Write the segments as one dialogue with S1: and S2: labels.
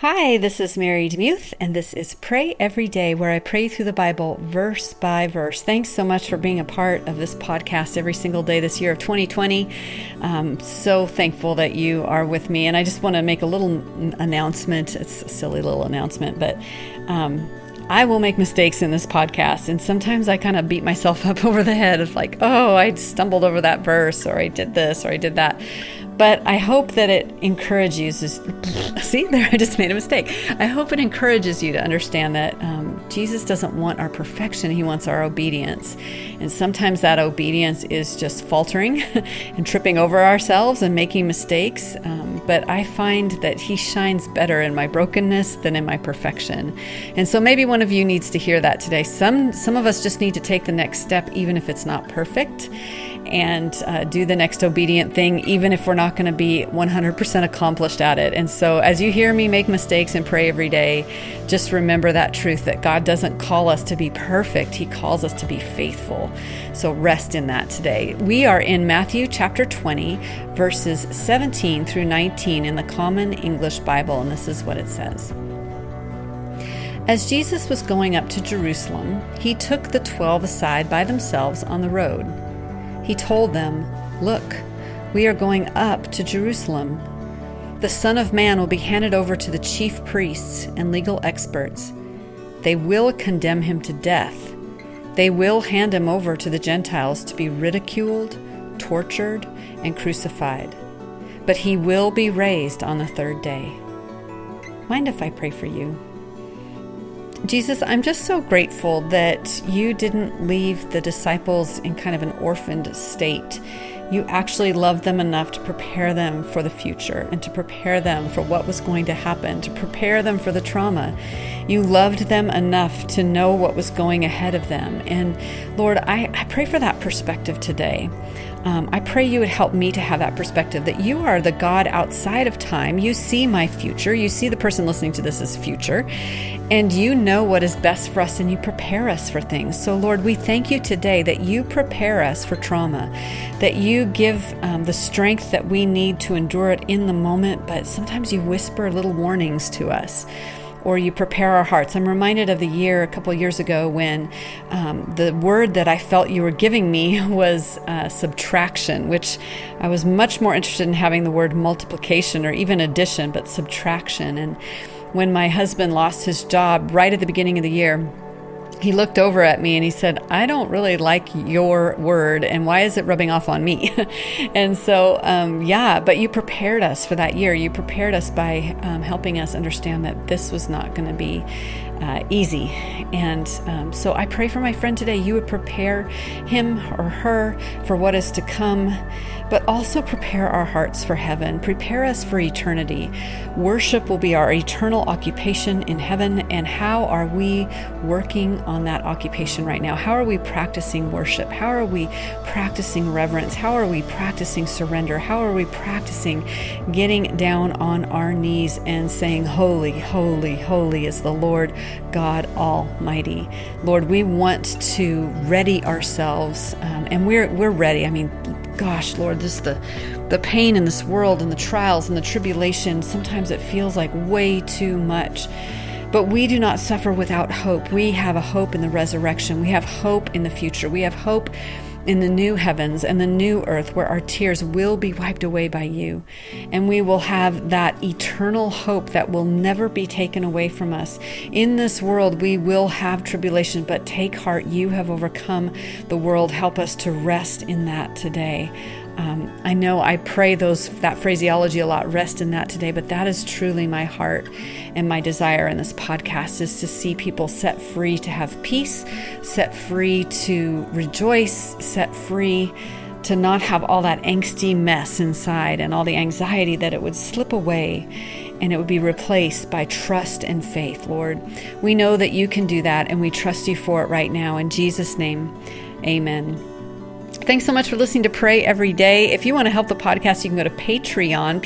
S1: Hi, this is Mary DeMuth, and this is Pray Every Day, where I pray through the Bible verse by verse. Thanks so much for being a part of this podcast every single day this year of 2020. I'm so thankful that you are with me, and I just want to make a little announcement. It's a silly little announcement, but I will make mistakes in this podcast, and sometimes I kind of beat myself up over the head of like, oh, I stumbled over that verse, or I did this, or I did that. But I hope that it encourages you. See, there, I just made a mistake. I hope it encourages you to understand that Jesus doesn't want our perfection. He wants our obedience. And sometimes that obedience is just faltering and tripping over ourselves and making mistakes. But I find that He shines better in my brokenness than in my perfection. And so maybe one of you needs to hear that today. Some of us just need to take the next step, even if it's not perfect, and do the next obedient thing, even if we're not going to be 100% accomplished at it. And so as you hear me make mistakes and pray every day, just remember that truth that God doesn't call us to be perfect. He calls us to be faithful. So rest in that today. We are in Matthew chapter 20, verses 17 through 19 in the Common English Bible, and this is what it says. As Jesus was going up to Jerusalem, He took the 12 aside by themselves on the road. He told them, "Look, we are going up to Jerusalem. The Son of Man will be handed over to the chief priests and legal experts. They will condemn Him to death. They will hand Him over to the Gentiles to be ridiculed, tortured, and crucified. But He will be raised on the third day." Mind if I pray for you? Jesus, I'm just so grateful that You didn't leave the disciples in kind of an orphaned state. You actually loved them enough to prepare them for the future and to prepare them for what was going to happen, to prepare them for the trauma. You loved them enough to know what was going ahead of them. And Lord, I pray for that perspective today. I pray You would help me to have that perspective, that You are the God outside of time. You see my future. You see the person listening to this as future. And You know what is best for us, and You prepare us for things. So Lord, we thank You today that You prepare us for trauma, that You give the strength that we need to endure it in the moment, but sometimes You whisper little warnings to us, or You prepare our hearts. I'm reminded of the year a couple of years ago when the word that I felt You were giving me was subtraction, which I was much more interested in having the word multiplication or even addition, but subtraction. And when my husband lost his job right at the beginning of the year, he looked over at me and he said, "I don't really like your word, and why is it rubbing off on me?" And so, but You prepared us for that year. You prepared us by helping us understand that this was not going to be easy. And so I pray for my friend today, You would prepare him or her for what is to come, but also prepare our hearts for heaven. Prepare us for eternity. Worship will be our eternal occupation in heaven. And how are we working on that occupation right now? How are we practicing worship? How are we practicing reverence? How are we practicing surrender? How are we practicing getting down on our knees and saying, "Holy, holy, holy is the Lord God Almighty"? Lord, we want to ready ourselves, and we're ready. I mean, gosh, Lord, just the pain in this world and the trials and the tribulation, sometimes it feels like way too much. But we do not suffer without hope. We have a hope in the resurrection. We have hope in the future. We have hope in the new heavens and the new earth, where our tears will be wiped away by You. And we will have that eternal hope that will never be taken away from us. In this world, we will have tribulation, but take heart, You have overcome the world. Help us to rest in that today. I know I pray that phraseology a lot, rest in that today, but that is truly my heart and my desire in this podcast, is to see people set free to have peace, set free to rejoice, set free to not have all that angsty mess inside and all the anxiety, that it would slip away and it would be replaced by trust and faith. Lord, we know that You can do that, and we trust You for it right now. In Jesus' name, amen. Thanks so much for listening to Pray Every Day. If you want to help the podcast, you can go to Patreon,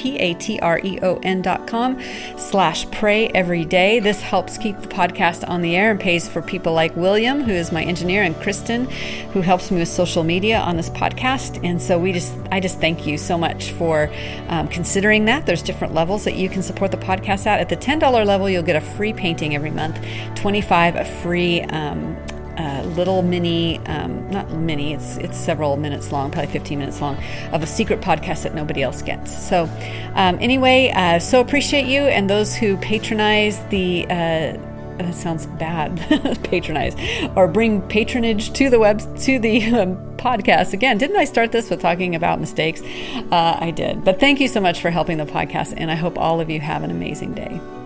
S1: patreon.com/pray every day. This helps keep the podcast on the air and pays for people like William, who is my engineer, and Kristen, who helps me with social media on this podcast. And so I just thank you so much for considering that. There's different levels that you can support the podcast at. At the $10 level, you'll get a free painting every month. $25, a free little mini, not mini, it's several minutes long, probably 15 minutes long, of a secret podcast that nobody else gets. So anyway, so appreciate you and those who patronize the, that sounds bad, patronize, or bring patronage to the podcast. Again, didn't I start this with talking about mistakes? I did. But thank you so much for helping the podcast, and I hope all of you have an amazing day.